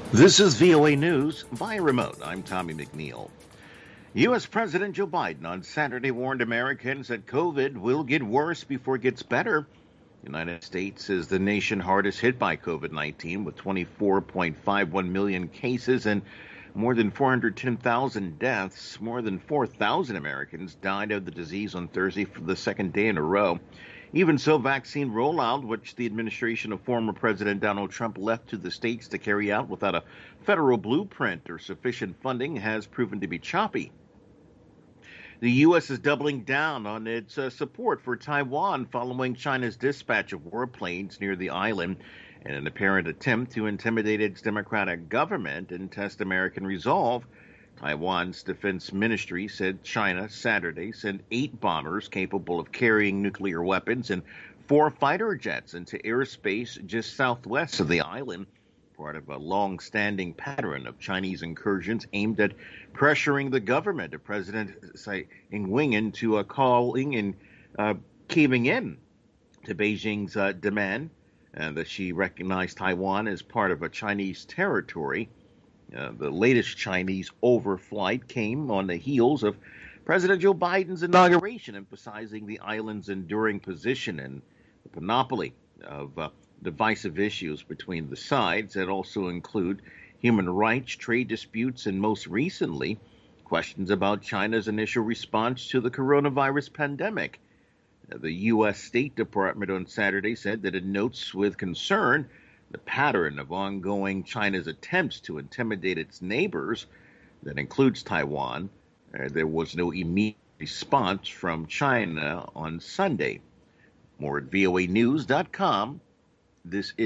This is VOA News via remote. I'm Tommy McNeil. U.S. President Joe Biden on Saturday warned Americans that COVID will get worse before it gets better. The United States is the nation hardest hit by COVID-19 with 24.51 million cases and more than 410,000 deaths. More than 4,000 Americans died of the disease on Thursday for the second day in a row. Even so, vaccine rollout, which the administration of former President Donald Trump left to the states to carry out without a federal blueprint or sufficient funding, has proven to be choppy. The U.S. is doubling down on its support for Taiwan following China's dispatch of warplanes near the island in an apparent attempt to intimidate its democratic government and test American resolve. Taiwan's defense ministry said China Saturday sent 8 bombers capable of carrying nuclear weapons and 4 fighter jets into airspace just southwest of the island, part of a long-standing pattern of Chinese incursions aimed at pressuring the government of President Tsai Ing-wen into calling and caving in to Beijing's demand that she recognize Taiwan as part of a Chinese territory. The latest Chinese overflight came on the heels of President Joe Biden's inauguration, emphasizing the island's enduring position and the panoply of divisive issues between the sides that also include human rights, trade disputes, and most recently, questions about China's initial response to the coronavirus pandemic. The U.S. State Department on Saturday said that it notes with concern the pattern of ongoing China's attempts to intimidate its neighbors, that includes Taiwan. There was no immediate response from China on Sunday. More at voanews.com. This